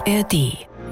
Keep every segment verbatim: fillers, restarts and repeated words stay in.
R D.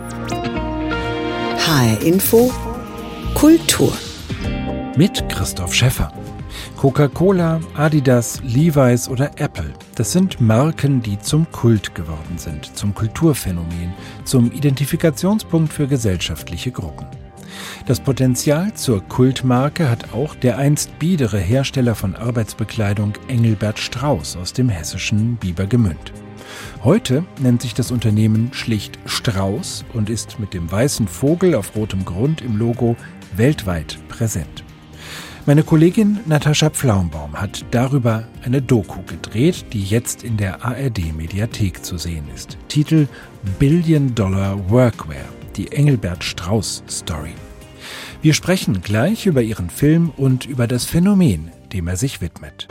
H R Info Kultur mit Christoph Schäffer. Coca-Cola, Adidas, Levi's oder Apple, das sind Marken, die zum Kult geworden sind, zum Kulturphänomen, zum Identifikationspunkt für gesellschaftliche Gruppen. Das Potenzial zur Kultmarke hat auch der einst biedere Hersteller von Arbeitsbekleidung Engelbert Strauß aus dem hessischen Biebergemünd. Heute nennt sich das Unternehmen schlicht Strauß und ist mit dem weißen Vogel auf rotem Grund im Logo weltweit präsent. Meine Kollegin Natascha Pflaumbaum hat darüber eine Doku gedreht, die jetzt in der A R D-Mediathek zu sehen ist. Titel Billion Dollar Workwear, die Engelbert Strauß Story. Wir sprechen gleich über ihren Film und über das Phänomen, dem er sich widmet.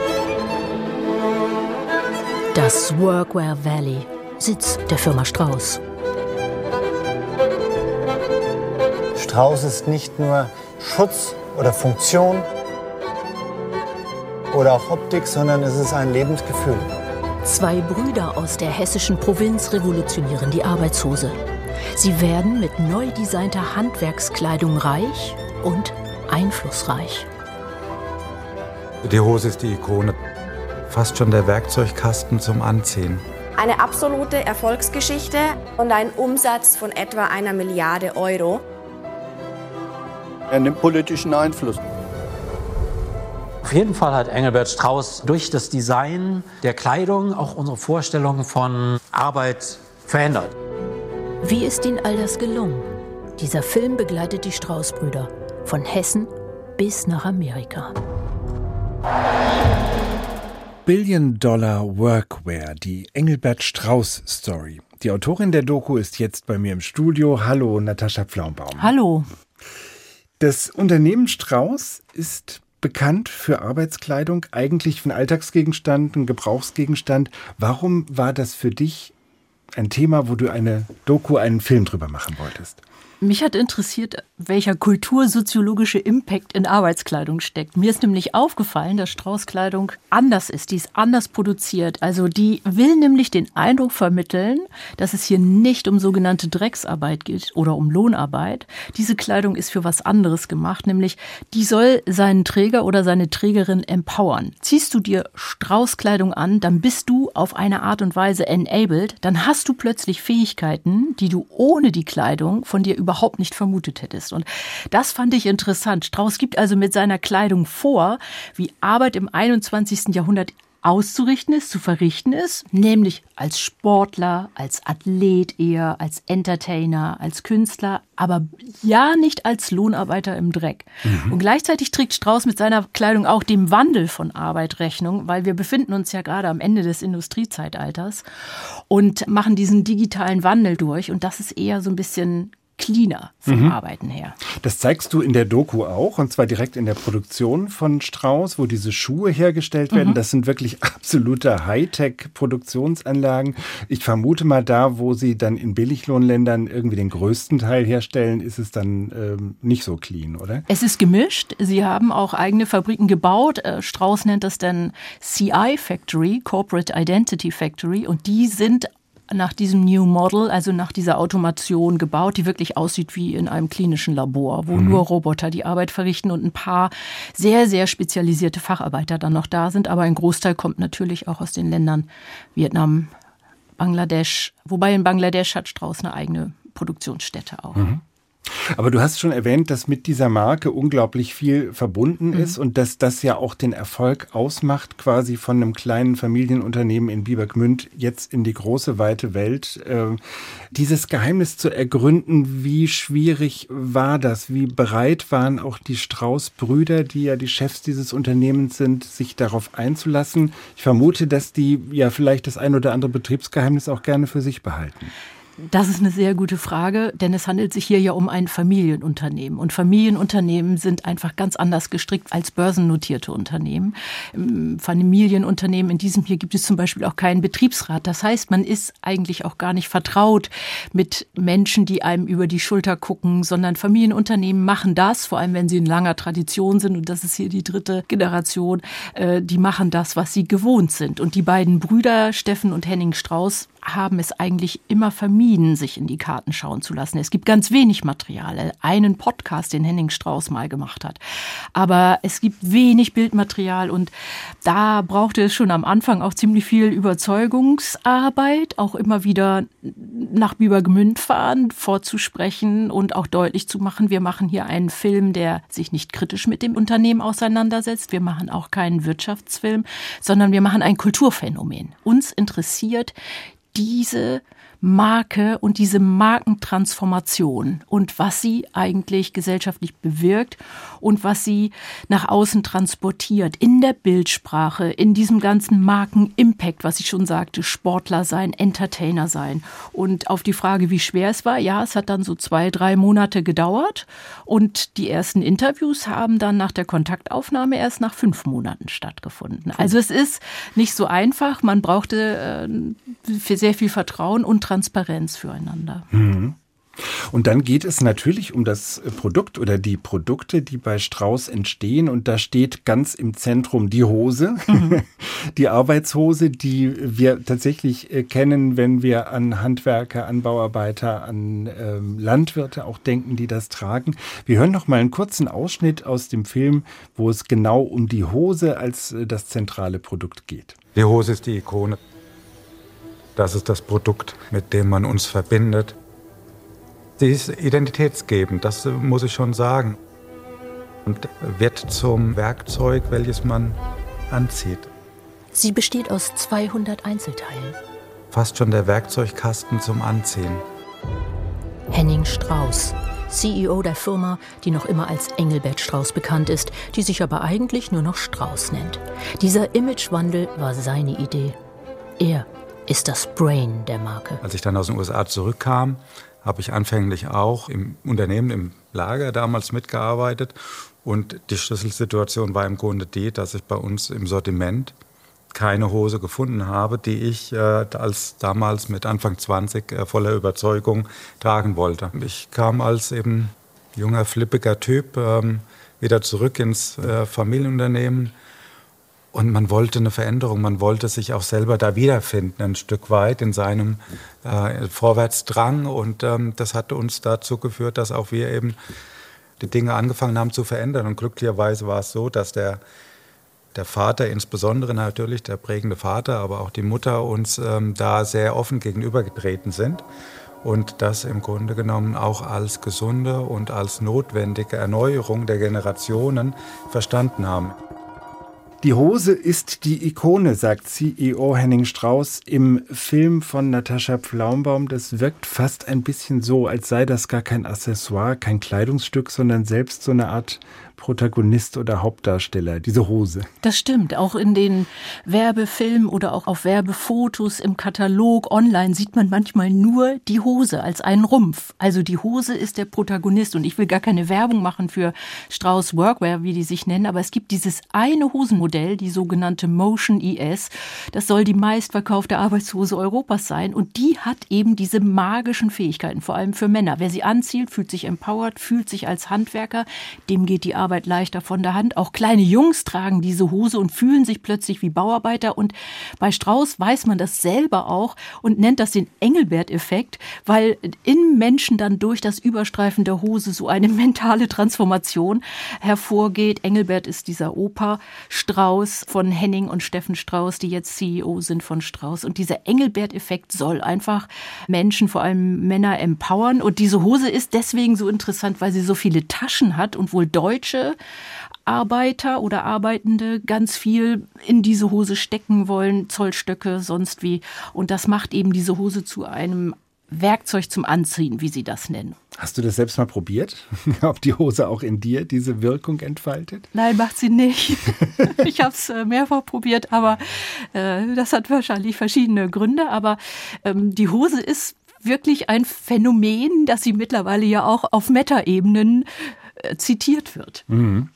Das Workwear Valley, Sitz der Firma Strauß. Strauß ist nicht nur Schutz oder Funktion oder auch Optik, sondern es ist ein Lebensgefühl. Zwei Brüder aus der hessischen Provinz revolutionieren die Arbeitshose. Sie werden mit neu designter Handwerkskleidung reich und einflussreich. Die Hose ist die Ikone. Fast schon der Werkzeugkasten zum Anziehen. Eine absolute Erfolgsgeschichte und ein Umsatz von etwa einer Milliarde Euro. Er nimmt politischen Einfluss. Auf jeden Fall hat Engelbert Strauß durch das Design der Kleidung auch unsere Vorstellung von Arbeit verändert. Wie ist ihnen all das gelungen? Dieser Film begleitet die Strauß-Brüder von Hessen bis nach Amerika. Billion Dollar Workwear, die Engelbert Strauß Story. Die Autorin der Doku ist jetzt bei mir im Studio. Hallo, Natascha Pflaumbaum. Hallo. Das Unternehmen Strauß ist bekannt für Arbeitskleidung, eigentlich für einen Alltagsgegenstand, einen Gebrauchsgegenstand. Warum war das für dich ein Thema, wo du eine Doku, einen Film drüber machen wolltest? Mich hat interessiert, welcher kultursoziologische Impact in Arbeitskleidung steckt. Mir ist nämlich aufgefallen, dass Strauß-Kleidung anders ist. Die ist anders produziert. Also die will nämlich den Eindruck vermitteln, dass es hier nicht um sogenannte Drecksarbeit geht oder um Lohnarbeit. Diese Kleidung ist für was anderes gemacht, nämlich die soll seinen Träger oder seine Trägerin empowern. Ziehst du dir Strauß-Kleidung an, dann bist du auf eine Art und Weise enabled. Dann hast du plötzlich Fähigkeiten, die du ohne die Kleidung von dir überhaupt nicht vermutet hättest. Und das fand ich interessant. Strauß gibt also mit seiner Kleidung vor, wie Arbeit im einundzwanzigsten Jahrhundert auszurichten ist, zu verrichten ist, nämlich als Sportler, als Athlet eher, als Entertainer, als Künstler, aber ja nicht als Lohnarbeiter im Dreck. Mhm. Und gleichzeitig trägt Strauß mit seiner Kleidung auch dem Wandel von Arbeit Rechnung, weil wir befinden uns ja gerade am Ende des Industriezeitalters und machen diesen digitalen Wandel durch. Und das ist eher so ein bisschen cleaner vom mhm. Arbeiten her. Das zeigst du in der Doku auch, und zwar direkt in der Produktion von Strauß, wo diese Schuhe hergestellt werden. Mhm. Das sind wirklich absolute Hightech-Produktionsanlagen. Ich vermute mal, da, wo sie dann in Billiglohnländern irgendwie den größten Teil herstellen, ist es dann ähm, nicht so clean, oder? Es ist gemischt. Sie haben auch eigene Fabriken gebaut. Strauß nennt das dann C I Factory, Corporate Identity Factory, und die sind nach diesem New Model, also nach dieser Automation gebaut, die wirklich aussieht wie in einem klinischen Labor, wo mhm. nur Roboter die Arbeit verrichten und ein paar sehr, sehr spezialisierte Facharbeiter dann noch da sind. Aber ein Großteil kommt natürlich auch aus den Ländern Vietnam, Bangladesch. Wobei in Bangladesch hat Strauß eine eigene Produktionsstätte auch. Mhm. Aber du hast schon erwähnt, dass mit dieser Marke unglaublich viel verbunden mhm. ist und dass das ja auch den Erfolg ausmacht, quasi von einem kleinen Familienunternehmen in Biebergemünd jetzt in die große, weite Welt. Äh, dieses Geheimnis zu ergründen, wie schwierig war das? Wie bereit waren auch die Strauß-Brüder, die ja die Chefs dieses Unternehmens sind, sich darauf einzulassen? Ich vermute, dass die ja vielleicht das ein oder andere Betriebsgeheimnis auch gerne für sich behalten. Das ist eine sehr gute Frage, denn es handelt sich hier ja um ein Familienunternehmen. Und Familienunternehmen sind einfach ganz anders gestrickt als börsennotierte Unternehmen. Familienunternehmen, in diesem hier gibt es zum Beispiel auch keinen Betriebsrat. Das heißt, man ist eigentlich auch gar nicht vertraut mit Menschen, die einem über die Schulter gucken, sondern Familienunternehmen machen das, vor allem wenn sie in langer Tradition sind, und das ist hier die dritte Generation, die machen das, was sie gewohnt sind. Und die beiden Brüder, Steffen und Henning Strauß, haben es eigentlich immer vermieden, vermieden, sich in die Karten schauen zu lassen. Es gibt ganz wenig Material. Einen Podcast, den Henning Strauß mal gemacht hat. Aber es gibt wenig Bildmaterial und da brauchte es schon am Anfang auch ziemlich viel Überzeugungsarbeit, auch immer wieder nach Biebergemünd fahren, vorzusprechen und auch deutlich zu machen, wir machen hier einen Film, der sich nicht kritisch mit dem Unternehmen auseinandersetzt. Wir machen auch keinen Wirtschaftsfilm, sondern wir machen ein Kulturphänomen. Uns interessiert diese Marke und diese Markentransformation und was sie eigentlich gesellschaftlich bewirkt und was sie nach außen transportiert in der Bildsprache, in diesem ganzen Marken-Impact, was ich schon sagte, Sportler sein, Entertainer sein. Und auf die Frage, wie schwer es war, ja, es hat dann so zwei, drei Monate gedauert und die ersten Interviews haben dann nach der Kontaktaufnahme erst nach fünf Monaten stattgefunden. Also es ist nicht so einfach, man brauchte äh, sehr viel Vertrauen und Transparenz füreinander. Mhm. Und dann geht es natürlich um das Produkt oder die Produkte, die bei Strauß entstehen. Und da steht ganz im Zentrum die Hose, mhm. die Arbeitshose, die wir tatsächlich kennen, wenn wir an Handwerker, an Bauarbeiter, an ähm, Landwirte auch denken, die das tragen. Wir hören noch mal einen kurzen Ausschnitt aus dem Film, wo es genau um die Hose als äh, das zentrale Produkt geht. Die Hose ist die Ikone. Das ist das Produkt, mit dem man uns verbindet. Sie ist identitätsgebend, das muss ich schon sagen. Und wird zum Werkzeug, welches man anzieht. Sie besteht aus zweihundert Einzelteilen. Fast schon der Werkzeugkasten zum Anziehen. Henning Strauß, C E O der Firma, die noch immer als Engelbert Strauß bekannt ist, die sich aber eigentlich nur noch Strauß nennt. Dieser Imagewandel war seine Idee. Er ist das Brain der Marke. Als ich dann aus den U S A zurückkam, habe ich anfänglich auch im Unternehmen, im Lager damals mitgearbeitet. Und die Schlüsselsituation war im Grunde die, dass ich bei uns im Sortiment keine Hose gefunden habe, die ich äh, als damals mit Anfang zwanzig äh, voller Überzeugung tragen wollte. Ich kam als eben junger, flippiger Typ ähm, wieder zurück ins äh, Familienunternehmen. Und man wollte eine Veränderung, man wollte sich auch selber da wiederfinden, ein Stück weit in seinem äh, Vorwärtsdrang. Und ähm, das hat uns dazu geführt, dass auch wir eben die Dinge angefangen haben zu verändern. Und glücklicherweise war es so, dass der, der Vater, insbesondere natürlich der prägende Vater, aber auch die Mutter uns ähm, da sehr offen gegenübergetreten sind. Und das im Grunde genommen auch als gesunde und als notwendige Erneuerung der Generationen verstanden haben. Die Hose ist die Ikone, sagt C E O Henning Strauß im Film von Natascha Pflaumbaum. Das wirkt fast ein bisschen so, als sei das gar kein Accessoire, kein Kleidungsstück, sondern selbst so eine Art Protagonist oder Hauptdarsteller, diese Hose. Das stimmt. Auch in den Werbefilmen oder auch auf Werbefotos im Katalog online sieht man manchmal nur die Hose als einen Rumpf. Also die Hose ist der Protagonist. Und ich will gar keine Werbung machen für Strauß Workwear, wie die sich nennen, aber es gibt dieses eine Hosenmodell, die sogenannte Motion E S. Das soll die meistverkaufte Arbeitshose Europas sein. Und die hat eben diese magischen Fähigkeiten, vor allem für Männer. Wer sie anzieht, fühlt sich empowered, fühlt sich als Handwerker. Dem geht die Arbeit leichter von der Hand. Auch kleine Jungs tragen diese Hose und fühlen sich plötzlich wie Bauarbeiter. Und bei Strauß weiß man das selber auch und nennt das den Engelbert-Effekt, weil in Menschen dann durch das Überstreifen der Hose so eine mentale Transformation hervorgeht. Engelbert ist dieser Opa Strauß von Henning und Steffen Strauß, die jetzt C E O sind von Strauß. Und dieser Engelbert-Effekt soll einfach Menschen, vor allem Männer, empowern. Und diese Hose ist deswegen so interessant, weil sie so viele Taschen hat und wohl deutsche Arbeiter oder Arbeitende ganz viel in diese Hose stecken wollen, Zollstöcke, sonst wie. Und das macht eben diese Hose zu einem Werkzeug zum Anziehen, wie sie das nennen. Hast du das selbst mal probiert? Ob die Hose auch in dir diese Wirkung entfaltet? Nein, macht sie nicht. Ich habe es mehrfach probiert, aber äh, das hat wahrscheinlich verschiedene Gründe. Aber ähm, die Hose ist wirklich ein Phänomen, das sie mittlerweile ja auch auf Meta-Ebenen äh, zitiert wird. Mhm.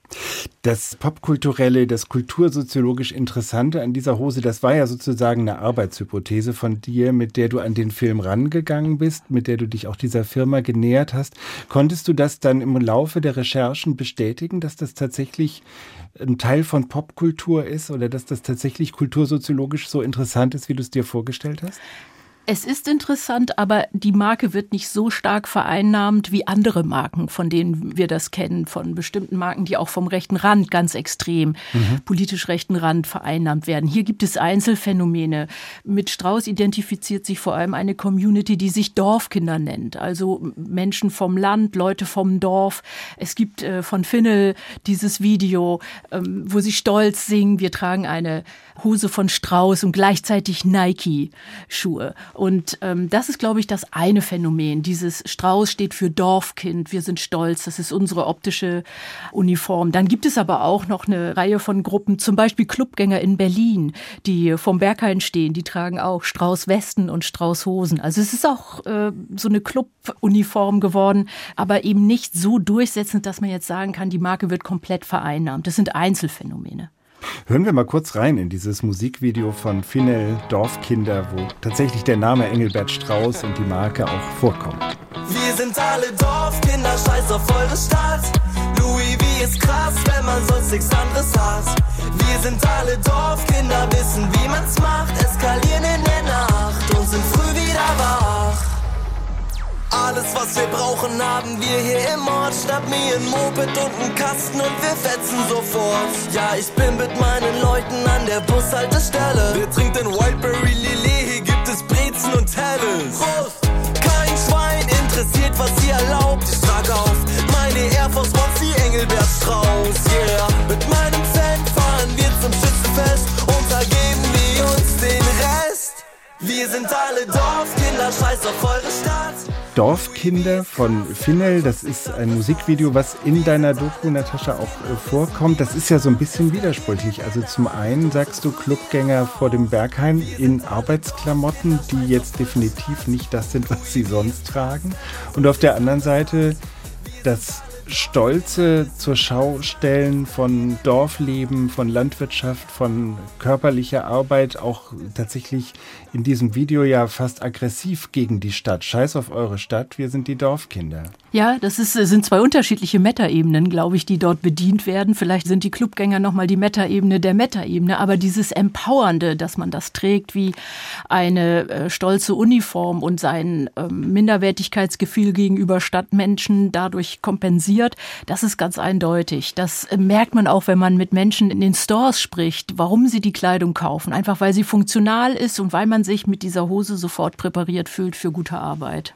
Das popkulturelle, das kultursoziologisch Interessante an dieser Hose, das war ja sozusagen eine Arbeitshypothese von dir, mit der du an den Film rangegangen bist, mit der du dich auch dieser Firma genähert hast. Konntest du das dann im Laufe der Recherchen bestätigen, dass das tatsächlich ein Teil von Popkultur ist oder dass das tatsächlich kultursoziologisch so interessant ist, wie du es dir vorgestellt hast? Es ist interessant, aber die Marke wird nicht so stark vereinnahmt wie andere Marken, von denen wir das kennen, von bestimmten Marken, die auch vom rechten Rand ganz extrem, mhm. politisch rechten Rand vereinnahmt werden. Hier gibt es Einzelfänomene. Mit Strauß identifiziert sich vor allem eine Community, die sich Dorfkinder nennt, also Menschen vom Land, Leute vom Dorf. Es gibt äh, von Finnel dieses Video, ähm, wo sie stolz singen, wir tragen eine Hose von Strauß und gleichzeitig Nike-Schuhe. Und ähm, das ist, glaube ich, das eine Phänomen. Dieses Strauß steht für Dorfkind, wir sind stolz, das ist unsere optische Uniform. Dann gibt es aber auch noch eine Reihe von Gruppen, zum Beispiel Clubgänger in Berlin, die vom Berghain stehen, die tragen auch Strauß-Westen und Strauß-Hosen. Also es ist auch äh, so eine Club-Uniform geworden, aber eben nicht so durchsetzend, dass man jetzt sagen kann, die Marke wird komplett vereinnahmt. Das sind Einzelfänomene. Hören wir mal kurz rein in dieses Musikvideo von Finnel, Dorfkinder, wo tatsächlich der Name Engelbert Strauß und die Marke auch vorkommt. Wir sind alle Dorfkinder, scheiß auf eure Stadt. Louis V ist krass, wenn man sonst nichts anderes hat. Wir sind alle Dorfkinder, wissen wie man's macht. Eskalieren in der Nacht und sind früh wieder wach. Alles, was wir brauchen, haben wir hier im Ort. Schnapp mir ein Moped und einen Kasten und wir fetzen sofort. Ja, ich bin mit meinen Leuten an der Bushaltestelle. Wir trinken den Wildberry Lillet, hier gibt es Brezen und Helles. Prost! Kein Schwein interessiert, was ihr erlaubt. Ich trage auf meine Air Force Ones wie Engelbert Strauß. Yeah, mit meinem Fan fahren wir zum Schützenfest und da geben wir uns den Rest. Wir sind alle Dorfkinder, scheiß auf eure Stadt. Dorfkinder von Finnel, das ist ein Musikvideo, was in deiner Doku, Natascha, auch äh, vorkommt. Das ist ja so ein bisschen widersprüchlich. Also zum einen sagst du Clubgänger vor dem Berghain in Arbeitsklamotten, die jetzt definitiv nicht das sind, was sie sonst tragen. Und auf der anderen Seite das stolze zur Schau stellen von Dorfleben, von Landwirtschaft, von körperlicher Arbeit, auch tatsächlich in diesem Video ja fast aggressiv gegen die Stadt. Scheiß auf eure Stadt, wir sind die Dorfkinder. Ja, das ist, sind zwei unterschiedliche Metaebenen, glaube ich, die dort bedient werden. Vielleicht sind die Clubgänger nochmal die Metaebene der Metaebene, aber dieses Empowernde, dass man das trägt wie eine äh, stolze Uniform und sein äh, Minderwertigkeitsgefühl gegenüber Stadtmenschen dadurch kompensiert, das ist ganz eindeutig. Das äh, merkt man auch, wenn man mit Menschen in den Stores spricht, warum sie die Kleidung kaufen. Einfach weil sie funktional ist und weil man sich mit dieser Hose sofort präpariert fühlt für gute Arbeit.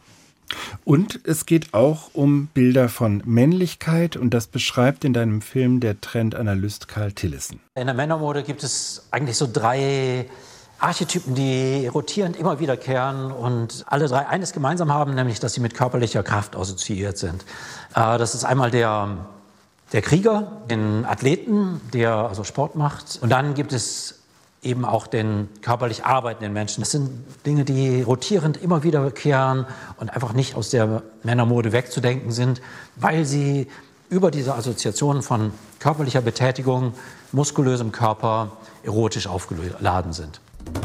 Und es geht auch um Bilder von Männlichkeit und das beschreibt in deinem Film der Trendanalyst Karl Tillessen. In der Männermode gibt es eigentlich so drei Archetypen, die rotierend immer wiederkehren und alle drei eines gemeinsam haben, nämlich dass sie mit körperlicher Kraft assoziiert sind. Das ist einmal der, der Krieger, den Athleten, der also Sport macht. Und dann gibt es eben auch den körperlich arbeitenden Menschen. Das sind Dinge, die rotierend immer wiederkehren und einfach nicht aus der Männermode wegzudenken sind, weil sie über diese Assoziationen von körperlicher Betätigung, muskulösem Körper, erotisch aufgeladen sind.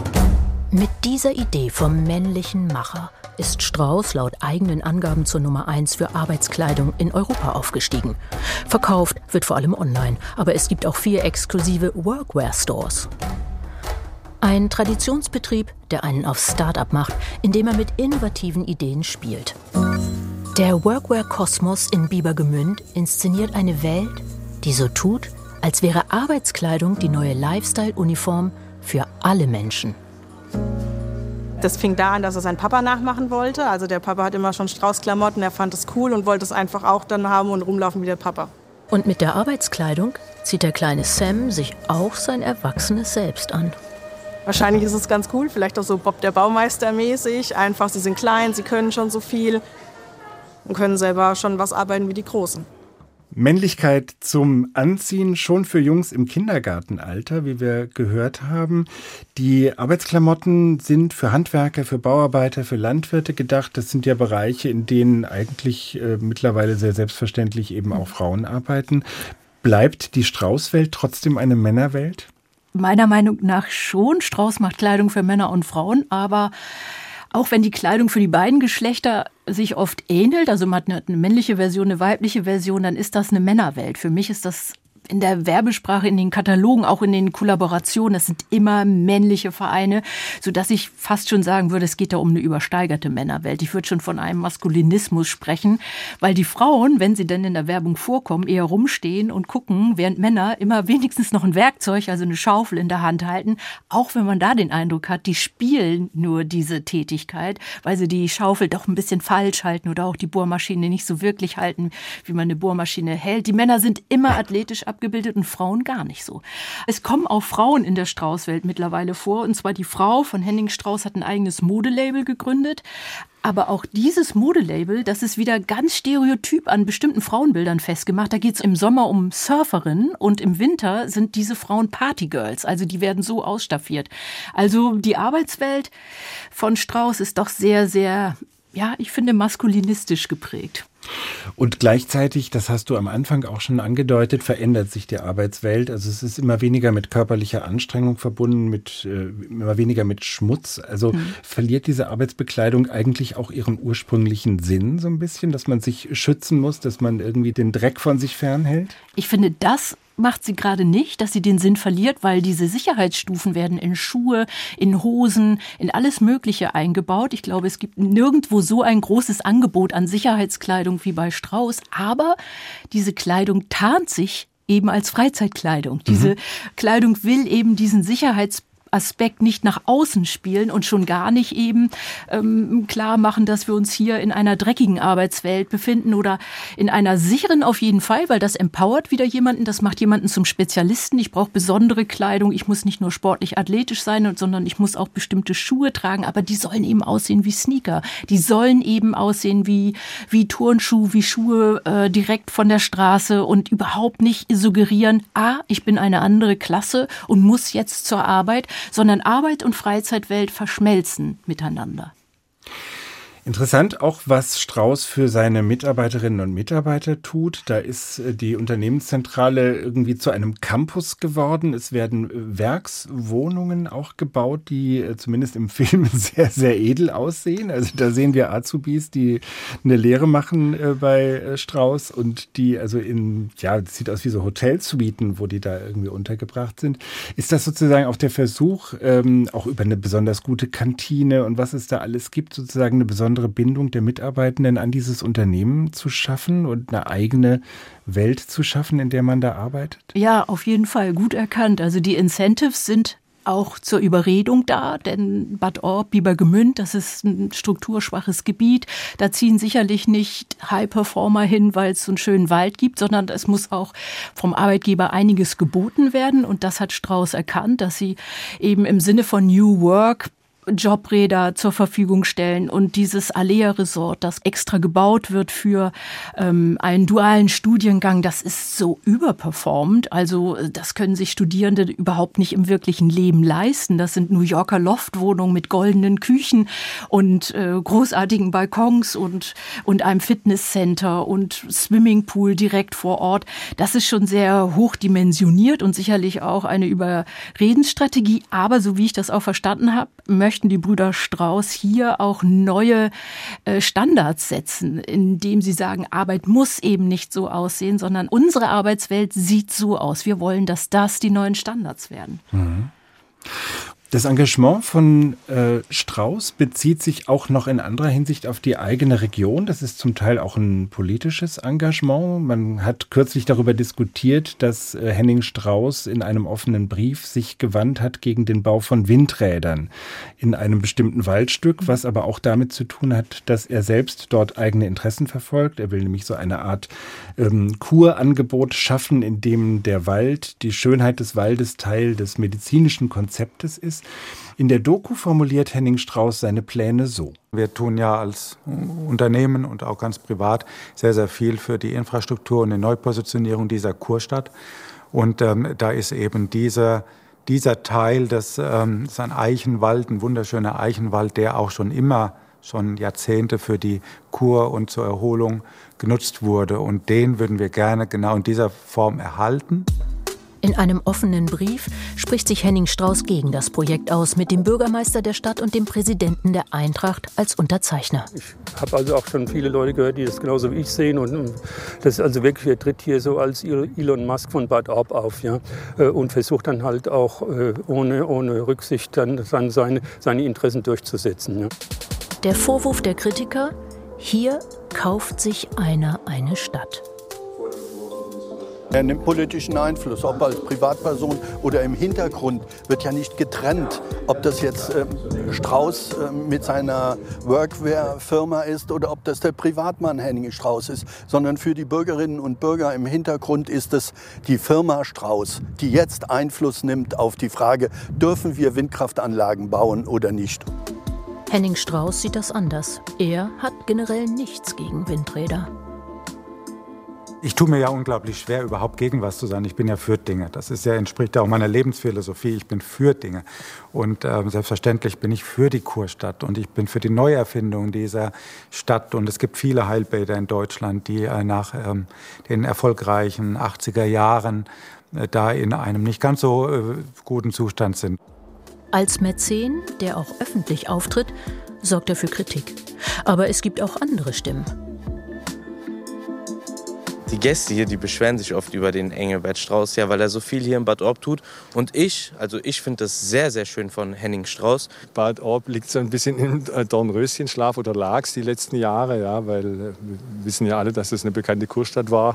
Mit dieser Idee vom männlichen Macher ist Strauß laut eigenen Angaben zur Nummer eins für Arbeitskleidung in Europa aufgestiegen. Verkauft wird vor allem online, aber es gibt auch vier exklusive Workwear-Stores. Ein Traditionsbetrieb, der einen auf Start-up macht, indem er mit innovativen Ideen spielt. Der Workwear-Kosmos in Biebergemünd inszeniert eine Welt, die so tut, als wäre Arbeitskleidung die neue Lifestyle-Uniform für alle Menschen. Das fing da an, dass er seinen Papa nachmachen wollte. Also der Papa hat immer schon Strauß-Klamotten, er fand es cool und wollte es einfach auch dann haben und rumlaufen wie der Papa. Und mit der Arbeitskleidung zieht der kleine Sam sich auch sein erwachsenes Selbst an. Wahrscheinlich ist es ganz cool, vielleicht auch so Bob der Baumeister mäßig. Einfach, sie sind klein, sie können schon so viel und können selber schon was arbeiten wie die Großen. Männlichkeit zum Anziehen, schon für Jungs im Kindergartenalter, wie wir gehört haben. Die Arbeitsklamotten sind für Handwerker, für Bauarbeiter, für Landwirte gedacht. Das sind ja Bereiche, in denen eigentlich äh, mittlerweile sehr selbstverständlich eben auch Frauen arbeiten. Bleibt die Strauß-Welt trotzdem eine Männerwelt? Meiner Meinung nach schon. Strauß macht Kleidung für Männer und Frauen, aber auch wenn die Kleidung für die beiden Geschlechter sich oft ähnelt, also man hat eine männliche Version, eine weibliche Version, dann ist das eine Männerwelt. Für mich ist das in der Werbesprache, in den Katalogen, auch in den Kollaborationen, das sind immer männliche Vereine, sodass ich fast schon sagen würde, es geht da um eine übersteigerte Männerwelt. Ich würde schon von einem Maskulinismus sprechen, weil die Frauen, wenn sie denn in der Werbung vorkommen, eher rumstehen und gucken, während Männer immer wenigstens noch ein Werkzeug, also eine Schaufel in der Hand halten, auch wenn man da den Eindruck hat, die spielen nur diese Tätigkeit, weil sie die Schaufel doch ein bisschen falsch halten oder auch die Bohrmaschine nicht so wirklich halten, wie man eine Bohrmaschine hält. Die Männer sind immer athletisch abgebildet und Frauen gar nicht so. Es kommen auch Frauen in der Strauß-Welt mittlerweile vor, und zwar die Frau von Henning Strauß hat ein eigenes Modelabel gegründet. Aber auch dieses Modelabel, das ist wieder ganz stereotyp an bestimmten Frauenbildern festgemacht. Da geht es im Sommer um Surferinnen und im Winter sind diese Frauen Partygirls. Also die werden so ausstaffiert. Also die Arbeitswelt von Strauß ist doch sehr, sehr, ja, ich finde, maskulinistisch geprägt. Und gleichzeitig, das hast du am Anfang auch schon angedeutet, verändert sich die Arbeitswelt. Also es ist immer weniger mit körperlicher Anstrengung verbunden, mit äh, immer weniger mit Schmutz. Also mhm. verliert diese Arbeitsbekleidung eigentlich auch ihren ursprünglichen Sinn so ein bisschen, dass man sich schützen muss, dass man irgendwie den Dreck von sich fernhält? Ich finde, das macht sie gerade nicht, dass sie den Sinn verliert, weil diese Sicherheitsstufen werden in Schuhe, in Hosen, in alles Mögliche eingebaut. Ich glaube, es gibt nirgendwo so ein großes Angebot an Sicherheitskleidung wie bei Strauß. Aber diese Kleidung tarnt sich eben als Freizeitkleidung. Diese mhm. Kleidung will eben diesen Sicherheitsaspekt nicht nach außen spielen und schon gar nicht eben ähm, klar machen, dass wir uns hier in einer dreckigen Arbeitswelt befinden oder in einer sicheren auf jeden Fall, weil das empowert wieder jemanden, das macht jemanden zum Spezialisten. Ich brauche besondere Kleidung, ich muss nicht nur sportlich athletisch sein, sondern ich muss auch bestimmte Schuhe tragen, aber die sollen eben aussehen wie Sneaker. Die sollen eben aussehen wie, wie Turnschuhe, wie Schuhe äh, direkt von der Straße und überhaupt nicht suggerieren, ah, ich bin eine andere Klasse und muss jetzt zur Arbeit, sondern Arbeit und Freizeitwelt verschmelzen miteinander. Interessant auch, was Strauß für seine Mitarbeiterinnen und Mitarbeiter tut. Da ist die Unternehmenszentrale irgendwie zu einem Campus geworden. Es werden Werkswohnungen auch gebaut, die zumindest im Film sehr, sehr edel aussehen. Also da sehen wir Azubis, die eine Lehre machen bei Strauß und die also in, ja, das sieht aus wie so Hotelsuiten, wo die da irgendwie untergebracht sind. Ist das sozusagen auch der Versuch, ähm, auch über eine besonders gute Kantine und was es da alles gibt, sozusagen eine besondere Bindung der Mitarbeitenden an dieses Unternehmen zu schaffen und eine eigene Welt zu schaffen, in der man da arbeitet? Ja, auf jeden Fall gut erkannt. Also die Incentives sind auch zur Überredung da, denn Bad Orb, Biebergemünd, das ist ein strukturschwaches Gebiet. Da ziehen sicherlich nicht High-Performer hin, weil es so einen schönen Wald gibt, sondern es muss auch vom Arbeitgeber einiges geboten werden. Und das hat Strauß erkannt, dass sie eben im Sinne von New Work Jobräder zur Verfügung stellen und dieses Alea-Resort, das extra gebaut wird für ähm, einen dualen Studiengang, das ist so überperformt. Also das können sich Studierende überhaupt nicht im wirklichen Leben leisten. Das sind New Yorker Loftwohnungen mit goldenen Küchen und äh, großartigen Balkons und, und einem Fitnesscenter und Swimmingpool direkt vor Ort. Das ist schon sehr hochdimensioniert und sicherlich auch eine Überredensstrategie. Aber so wie ich das auch verstanden habe, möchten die Brüder Strauß hier auch neue äh, Standards setzen, indem sie sagen, Arbeit muss eben nicht so aussehen, sondern unsere Arbeitswelt sieht so aus. Wir wollen, dass das die neuen Standards werden. Mhm. Das Engagement von äh, Strauß bezieht sich auch noch in anderer Hinsicht auf die eigene Region. Das ist zum Teil auch ein politisches Engagement. Man hat kürzlich darüber diskutiert, dass äh, Henning Strauß in einem offenen Brief sich gewandt hat gegen den Bau von Windrädern in einem bestimmten Waldstück, was aber auch damit zu tun hat, dass er selbst dort eigene Interessen verfolgt. Er will nämlich so eine Art ähm, Kurangebot schaffen, in dem der Wald, die Schönheit des Waldes Teil des medizinischen Konzeptes ist. In der Doku formuliert Henning Strauß seine Pläne so. Wir tun ja als Unternehmen und auch ganz privat sehr, sehr viel für die Infrastruktur und die Neupositionierung dieser Kurstadt. Und ähm, da ist eben dieser, dieser Teil, das ähm, ist ein Eichenwald, ein wunderschöner Eichenwald, der auch schon immer, schon Jahrzehnte für die Kur und zur Erholung genutzt wurde. Und den würden wir gerne genau in dieser Form erhalten. In einem offenen Brief spricht sich Henning Strauß gegen das Projekt aus, mit dem Bürgermeister der Stadt und dem Präsidenten der Eintracht als Unterzeichner. Ich habe also auch schon viele Leute gehört, die das genauso wie ich sehen. Und das ist also wirklich, er tritt hier so als Elon Musk von Bad Orb auf, ja, und versucht dann halt auch ohne, ohne Rücksicht dann seine, seine Interessen durchzusetzen. Ja. Der Vorwurf der Kritiker: Hier kauft sich einer eine Stadt. Er nimmt politischen Einfluss, ob als Privatperson oder im Hintergrund, wird ja nicht getrennt, ob das jetzt ähm, Strauß äh, mit seiner Workwear-Firma ist oder ob das der Privatmann Henning Strauß ist, sondern für die Bürgerinnen und Bürger im Hintergrund ist es die Firma Strauß, die jetzt Einfluss nimmt auf die Frage, dürfen wir Windkraftanlagen bauen oder nicht. Henning Strauß sieht das anders. Er hat generell nichts gegen Windräder. Ich tue mir ja unglaublich schwer, überhaupt gegen was zu sein. Ich bin ja für Dinge. Das ist ja, entspricht ja auch meiner Lebensphilosophie. Ich bin für Dinge. Und äh, selbstverständlich bin ich für die Kurstadt und ich bin für die Neuerfindung dieser Stadt. Und es gibt viele Heilbäder in Deutschland, die äh, nach ähm, den erfolgreichen achtziger Jahren äh, da in einem nicht ganz so äh, guten Zustand sind. Als Mäzen, der auch öffentlich auftritt, sorgt er für Kritik. Aber es gibt auch andere Stimmen. Die Gäste hier, die beschweren sich oft über den Engelbert Strauß, ja, weil er so viel hier in Bad Orb tut. Und ich, also ich finde das sehr, sehr schön von Henning Strauß. Bad Orb liegt so ein bisschen im Dornröschenschlaf oder lag's die letzten Jahre, ja, weil wir wissen ja alle, dass es eine bekannte Kurstadt war.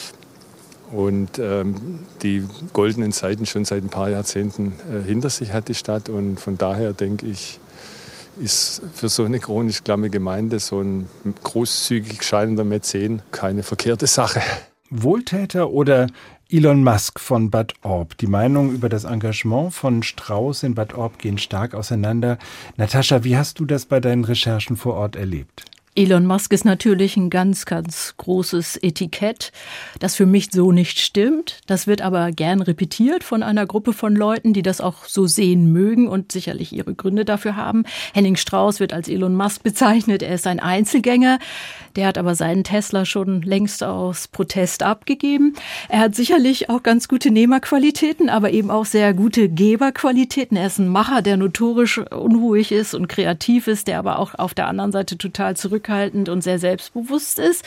Und ähm, die goldenen Zeiten schon seit ein paar Jahrzehnten äh, hinter sich hat die Stadt. Und von daher denke ich, ist für so eine chronisch klamme Gemeinde so ein großzügig scheinender Mäzen keine verkehrte Sache. Wohltäter oder Elon Musk von Bad Orb? Die Meinungen über das Engagement von Strauß in Bad Orb gehen stark auseinander. Natascha, wie hast du das bei deinen Recherchen vor Ort erlebt? Elon Musk ist natürlich ein ganz, ganz großes Etikett, das für mich so nicht stimmt. Das wird aber gern repetiert von einer Gruppe von Leuten, die das auch so sehen mögen und sicherlich ihre Gründe dafür haben. Henning Strauß wird als Elon Musk bezeichnet. Er ist ein Einzelgänger. Der hat aber seinen Tesla schon längst aus Protest abgegeben. Er hat sicherlich auch ganz gute Nehmerqualitäten, aber eben auch sehr gute Geberqualitäten. Er ist ein Macher, der notorisch unruhig ist und kreativ ist, der aber auch auf der anderen Seite total zurückhaltend und sehr selbstbewusst ist.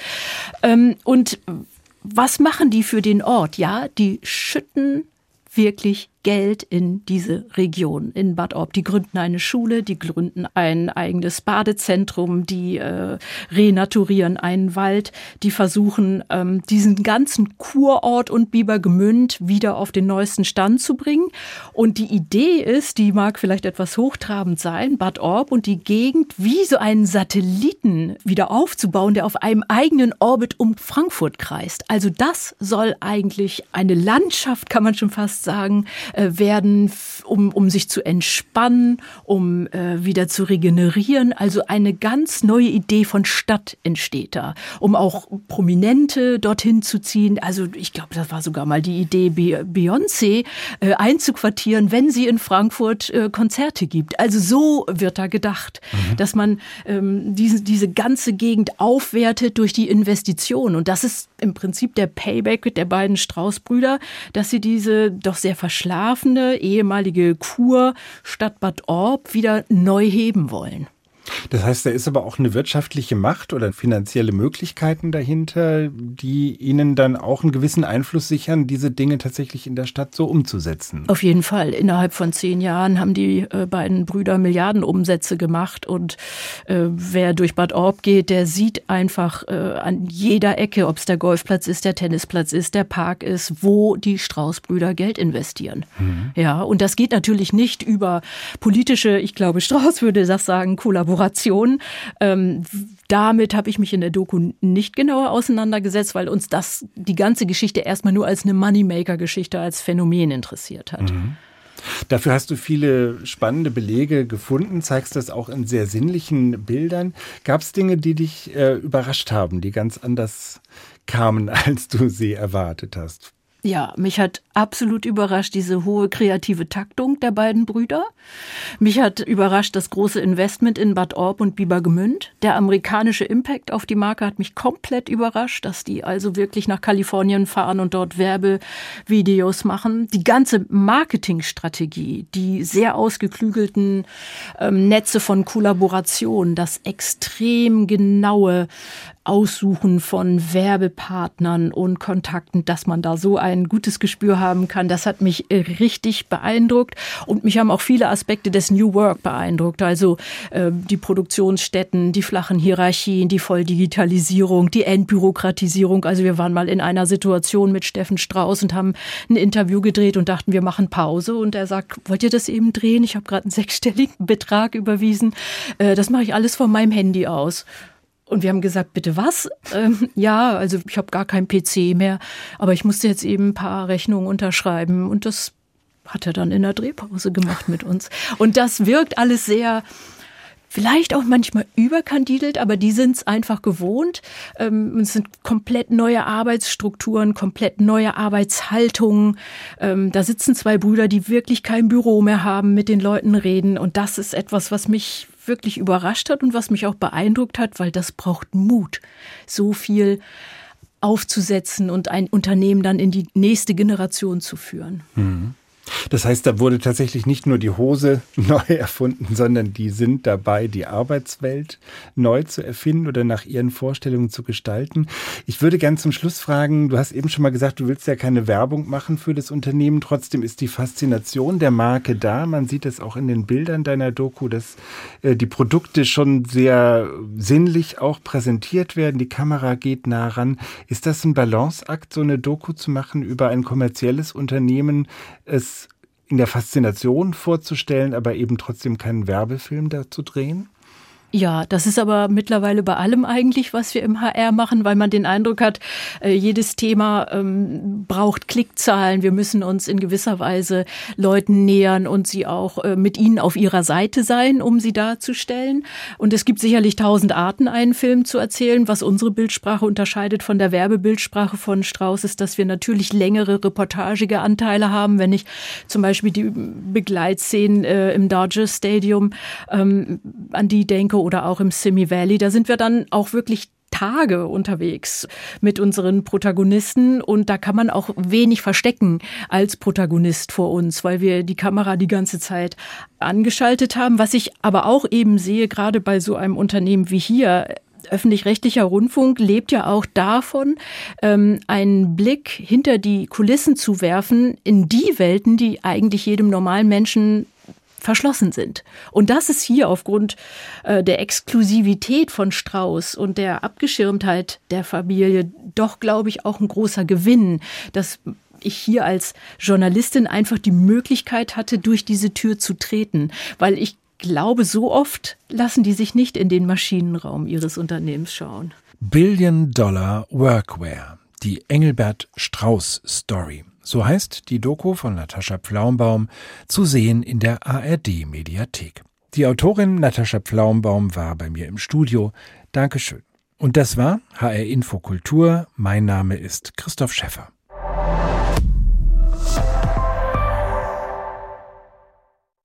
Und was machen die für den Ort? Ja, die schütten wirklich Geld in diese Region, in Bad Orb. Die gründen eine Schule, die gründen ein eigenes Badezentrum, die äh, renaturieren einen Wald, die versuchen, ähm, diesen ganzen Kurort und Biebergemünd wieder auf den neuesten Stand zu bringen. Und die Idee ist, die mag vielleicht etwas hochtrabend sein, Bad Orb und die Gegend wie so einen Satelliten wieder aufzubauen, der auf einem eigenen Orbit um Frankfurt kreist. Also das soll eigentlich eine Landschaft, kann man schon fast sagen, werden, um, um sich zu entspannen, um äh, wieder zu regenerieren. Also eine ganz neue Idee von Stadt entsteht da, um auch Prominente dorthin zu ziehen. Also ich glaube, das war sogar mal die Idee, Beyoncé äh, einzuquartieren, wenn sie in Frankfurt äh, Konzerte gibt. Also so wird da gedacht, mhm. dass man ähm, diese, diese ganze Gegend aufwertet durch die Investition. Und das ist im Prinzip der Payback der beiden Strauß-Brüder, dass sie diese doch sehr verschlafene ehemalige Kurstadt Bad Orb wieder neu heben wollen. Das heißt, da ist aber auch eine wirtschaftliche Macht oder finanzielle Möglichkeiten dahinter, die Ihnen dann auch einen gewissen Einfluss sichern, diese Dinge tatsächlich in der Stadt so umzusetzen. Auf jeden Fall. Innerhalb von zehn Jahren haben die äh, beiden Brüder Milliardenumsätze gemacht und äh, wer durch Bad Orb geht, der sieht einfach äh, an jeder Ecke, ob es der Golfplatz ist, der Tennisplatz ist, der Park ist, wo die Strauß-Brüder Geld investieren. Mhm. Ja, und das geht natürlich nicht über politische, ich glaube, Strauß würde das sagen, Kollaboration. Ähm, damit habe ich mich in der Doku nicht genauer auseinandergesetzt, weil uns das die ganze Geschichte erstmal nur als eine Moneymaker-Geschichte, als Phänomen interessiert hat. Mhm. Dafür hast du viele spannende Belege gefunden, zeigst das auch in sehr sinnlichen Bildern. Gab es Dinge, die dich äh, überrascht haben, die ganz anders kamen, als du sie erwartet hast? Ja, mich hat absolut überrascht diese hohe kreative Taktung der beiden Brüder. Mich hat überrascht das große Investment in Bad Orb und Biebergemünd. Der amerikanische Impact auf die Marke hat mich komplett überrascht, dass die also wirklich nach Kalifornien fahren und dort Werbevideos machen. Die ganze Marketingstrategie, die sehr ausgeklügelten ähm, Netze von Kollaboration, das extrem genaue Aussuchen von Werbepartnern und Kontakten, dass man da so ein gutes Gespür haben kann, das hat mich richtig beeindruckt. Und mich haben auch viele Aspekte des New Work beeindruckt. Also äh, die Produktionsstätten, die flachen Hierarchien, die Volldigitalisierung, die Entbürokratisierung. Also wir waren mal in einer Situation mit Steffen Strauß und haben ein Interview gedreht und dachten, wir machen Pause. Und er sagt, wollt ihr das eben drehen? Ich habe gerade einen sechsstelligen Betrag überwiesen. Äh, das mache ich alles von meinem Handy aus. Und wir haben gesagt, bitte was? Ähm, ja, also ich habe gar keinen P C mehr, aber ich musste jetzt eben ein paar Rechnungen unterschreiben. Und das hat er dann in der Drehpause gemacht mit uns. Und das wirkt alles sehr, vielleicht auch manchmal überkandidelt, aber die sind es einfach gewohnt. Ähm, es sind komplett neue Arbeitsstrukturen, komplett neue Arbeitshaltungen. Ähm, da sitzen zwei Brüder, die wirklich kein Büro mehr haben, mit den Leuten reden. Und das ist etwas, was mich wirklich überrascht hat und was mich auch beeindruckt hat, weil das braucht Mut, so viel aufzusetzen und ein Unternehmen dann in die nächste Generation zu führen. Mhm. Das heißt, da wurde tatsächlich nicht nur die Hose neu erfunden, sondern die sind dabei, die Arbeitswelt neu zu erfinden oder nach ihren Vorstellungen zu gestalten. Ich würde gern zum Schluss fragen, du hast eben schon mal gesagt, du willst ja keine Werbung machen für das Unternehmen. Trotzdem ist die Faszination der Marke da. Man sieht es auch in den Bildern deiner Doku, dass äh, die Produkte schon sehr sinnlich auch präsentiert werden. Die Kamera geht nah ran. Ist das ein Balanceakt, so eine Doku zu machen über ein kommerzielles Unternehmen, es in der Faszination vorzustellen, aber eben trotzdem keinen Werbefilm da zu drehen? Ja, das ist aber mittlerweile bei allem eigentlich, was wir im H R machen, weil man den Eindruck hat, äh, jedes Thema ähm, braucht Klickzahlen. Wir müssen uns in gewisser Weise Leuten nähern und sie auch äh, mit ihnen auf ihrer Seite sein, um sie darzustellen. Und es gibt sicherlich tausend Arten, einen Film zu erzählen. Was unsere Bildsprache unterscheidet von der Werbebildsprache von Strauß, ist, dass wir natürlich längere reportagige Anteile haben. Wenn ich zum Beispiel die Begleitszenen äh, im Dodger Stadium ähm, an die denke, oder auch im Simi Valley, da sind wir dann auch wirklich Tage unterwegs mit unseren Protagonisten und da kann man auch wenig verstecken als Protagonist vor uns, weil wir die Kamera die ganze Zeit angeschaltet haben. Was ich aber auch eben sehe, gerade bei so einem Unternehmen wie hier, öffentlich-rechtlicher Rundfunk lebt ja auch davon, ähm, einen Blick hinter die Kulissen zu werfen in die Welten, die eigentlich jedem normalen Menschen verschlossen sind. Und das ist hier aufgrund äh, der Exklusivität von Strauß und der Abgeschirmtheit der Familie doch, glaube ich, auch ein großer Gewinn, dass ich hier als Journalistin einfach die Möglichkeit hatte, durch diese Tür zu treten, weil ich glaube, so oft lassen die sich nicht in den Maschinenraum ihres Unternehmens schauen. Billion Dollar Workwear, die Engelbert Strauß Story. So heißt die Doku von Natascha Pflaumbaum, zu sehen in der A R D-Mediathek. Die Autorin Natascha Pflaumbaum war bei mir im Studio. Dankeschön. Und das war H R Info Kultur. Mein Name ist Christoph Schäffer.